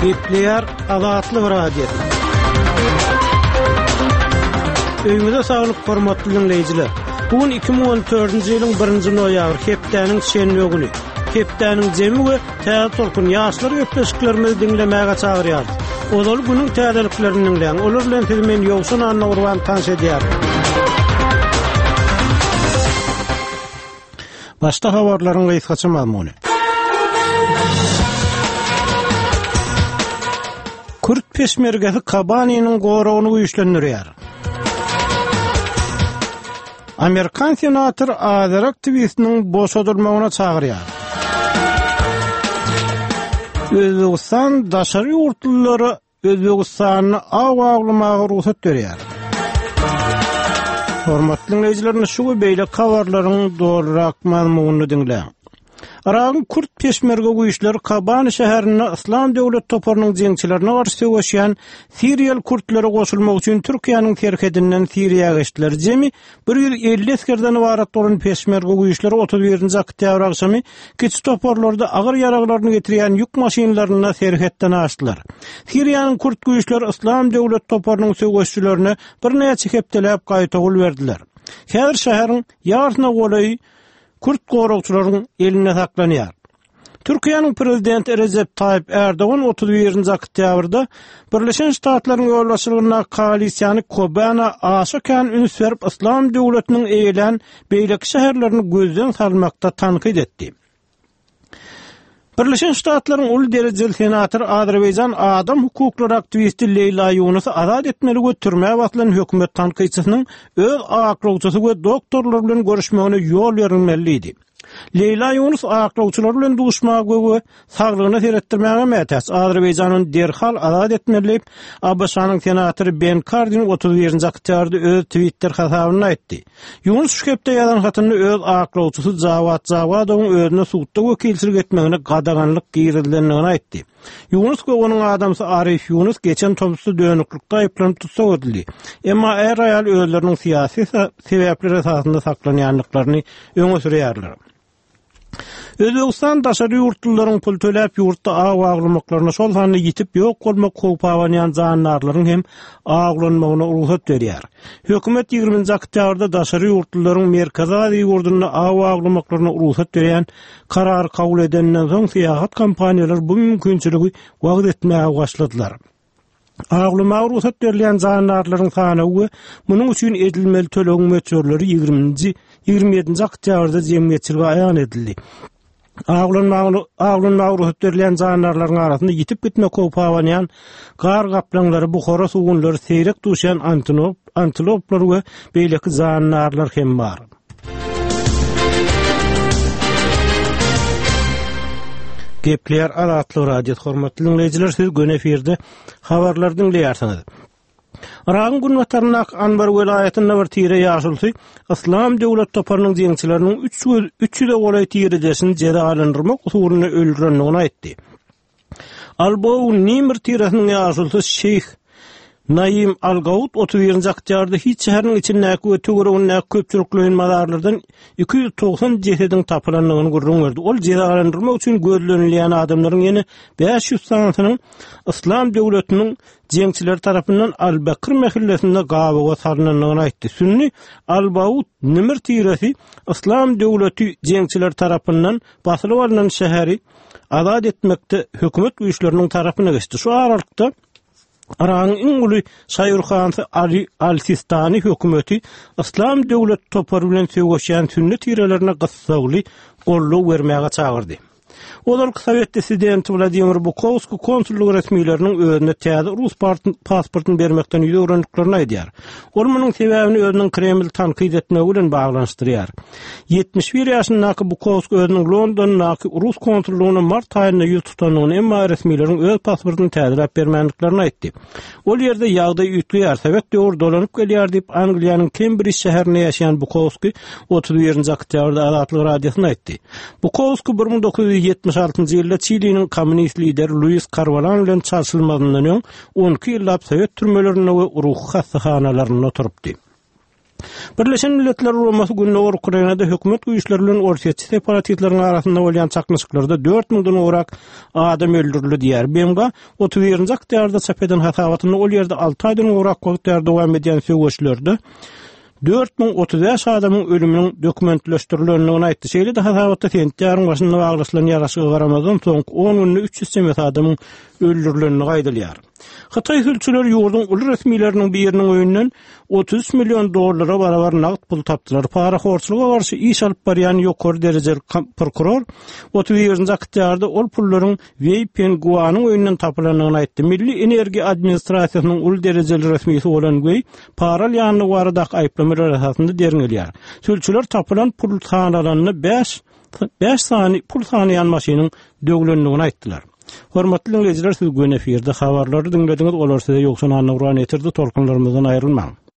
Gepler Azatlyk Radio. Öýüňize saglyk, hormatly dinleýijiler. Bugün 2014-nji ýylyň 1-nji noýabr, hepdeniň şenbe güni. Hepdeniň jemi we täze tolkun ýaşlar öpleşiklerimizi dinlemäge çagyrýar. Olal günüň täzeliklerini dinleýän, olar bilen sizi men Ýowsun Anna Urban tanış edýär. Başta habarlaryň gaýtgaça mazmuny. Kürt peşmergesi Kabani'nin goragyny güýçlendirýär. Amerikan senator Azar aktivistiniň boşadylmagyna çagyrýar. Özbegistan daşary ýurtlulary Özbegistanyny awaglymagy ruhsat berýär. Hormatly dinleýijiler, şu beýle habarlaryň dogrurak mazmunyny dinleýän. Arağın Kürt peşmerge güýçleri Kabani şäherine İslam döwlet toparynyň jeňçilerine garşy söwüşýän Siriýal Kürtlere goşulmak üçin Türkiýanyň terkedinden Siriýaga geçdiler. Jemi 150 eskerden ibaret bolan peşmerge güýçleri 31-nji oktyabr akşamy kiçik toparlarda agyr ýaraglaryny getirýän ýük maşynalaryna terkedden açdylar. Siriýanyň Kürt güýçleri İslam döwlet toparynyň söwüşçilerine bir näçe hepdelep gaýta gol berdiler. Häzir şäheriň ýarsyna golaý Kürt goragçylaryň eline saklanýar. Türkiýanyň prezidenti Recep Tayyip Erdoğan 31-nji oktýabrda Birleşen Ştatlaryň ýolbaşçylygyna koalisiýany Kobana aşakan üns berip İslam döwletiniň eýlen beýleki şäherlerini gözden salmakda tankyd etdi. Birleşen Ştatlaryň uly derejeli senatory Azerbaýjan adam hukuklary aktivisti Leyla Yunusy azad etmeli götürmäge basylan hökümet tanqyçysynyň öz aklawçysy we doktorlar bilen görüşmegine ýol berilmeli idi. Leyla Yunus aklawçylar bilen duşmagy we saglygyny seretdirmäge mätäç Azerbaýjanyň derhal azad etmeli Abaşanyň senatory Ben Cardin 31-nji oktýabrda öz Twitter hesabyna aýtdy. Yunus şu hepde ýazan hatyny öz aklawçysy Jawad özüne suwtda wekilçilik etmegine gadaganlyk giýrildiligini aýtdy. Yunus we onuň adamsy Arif Yunus geçen topsy dönüklükde aýplanyp tutsak edildi. Emma er aýal özleriniň syýasy sebäpleri esasynda saklanýanlyklaryny öňe sürýärler. Özbegistan daşary ýurtlullaryň pul töläp ýurtda awaglymaklaryna şol sany ýitip ýok bolmak howpawanýan jandarlaryň hem awaglanmagyna ruhsat berýär. Hökümet 20-nji oktýabrda daşary ýurtlullaryň merkezi ýurduny awaglymaklaryna ruhsat berýän karar kabul edenden soň syýahat kompaniýalary bu mümkinçiligi wagt etmäge başladylar. Awaglymaga ruhsat berilýän jandarlaryň sany we munyň üçin edilmeli tölegin möçürleri 27-nji oktýabrda jemgyýetçilige aýan edildi. Awaglanmaga ruhsat berilýän jandarlaryň arasynda ýitip gitmek howpawanýan gar gaplanlary, buhara sugunlary, seyrek duşan antiloplar we beýleki jandarlar hem bar. Gepler Azatlyk Radio, hormatly dinleýijiler, siz gün eferde habarlar dinleýärsiňiz. Arağın gün watarnak Anbar welaýatyna bir tire ýaşulsy İslam döwlet toparynyň jeňçileriniň 300 golaý tirejesini jeda alındyrmak usulyny öldürenligini aýtdy. Albaw Nimir tiresiniň ýaşulsy Şeyh Naim Al-Gaud 31-nji oktýabrda hiç şäheriniň içindäki we töwereginde köpçülikliň mazarlardan 290 jesediň tapylanlygyny görüňerdi. Ol jedalandyrmak üçin gözlenilýän adamlaryň ýene 500 sanatynyň İslam döwletiniň jeňçiler tarapyndan Al-Bakr mehillesinde gabaga sarlanlygyny aýtdy. Sünni Al-Baud Nimir tiresi İslam döwleti jeňçiler tarapyndan basylyp alynan şäheri azad etmekde hökümet güýçleriniň tarapyna geçdi. Şu aralykda Arağın iň uly Şaýurhany Ali Al-Sistani hökümeti İslam döwlet topary bilen söwüşýän sünni tirelerine gysgaly golluk bermäge çagyrdy. Olar Sowet presidenti Vladimir Bukovski konsullugy resmiýetleriniň özüne täze rus pasportyny bermekden ýörenliklerini aýdýar. Ol munyň sebäbini özüniň Kreml tankyd etmegi bilen baglanşdyrýar. 71 ýaşyndaky Bukovski özüniň Londondaky rus konsullugyna mart aýynda ýüz tutanlygyny emma resmiýetlerin öz pasportyny täzelep bermänliklerini aýtdy. Ol ýerde ýagdaý üýtleýär, Sowet döwür dolanyp gelýär diýip Angliýanyň Cambridge şäherinde ýaşaýan Bukovski 31-nji oktýabrda Azatlyk radiosyna aýtdy. Bukovski 1976-njy ýylda Çili'nin kommunist lideri Luis Carvalho bilen çarşylmagyndan öň 12 ýyllap Sowet türmelerinde we ruh hastahanalaryna oturupdy. Birleşen Milletler Roması gününe Ukrainada hökümet güýçlerinin ortaçy separatistlerin arasynda bolýan çakmyşyklarda 4000-den orak adam öldürildi diýär. BMG 31-nji oktýarda çap eden hasabatyny ol ýerde 6 aýdan orak wagtlarda dowam edýän söwüşlerde 4035 adamyň ölüminiň dokumentleşdirilendigini aýtdy. Şeýle de hasabatda tentläriniň başynda baglaslan ýaraşygy garamadan soň 10 günde 380 adamyň öldürilendigini gaýdylýar. Hatay hülçüler ýurdun uly resmiýetleriniň biriniň öýünden 33 milyon dollara barabar nagd pul tapdylar. Paraxorçuluga garşy iş alyp barýan ýokary derejeli prokuror 31-nji oktýarda ol pullaryň Wei Pengguanyň öýünden tapylandygyny aýtdy. Milli Energiýa Administrasiýasynyň uly derejeli resmiýeti bolan Wei para ýanyny barada aýplamalar esasynda derňelýär. Hülçüler tapylan pul sanalaryny 5 sany pul sanaýan maşynyň döglendigini aýtdylar. Hormatly dinleyijiler, siz gün eferde habarlary dinlediňiz. Olar size ýoksa anawran etirdi, tolkunlarymyzdan aýrylmaň.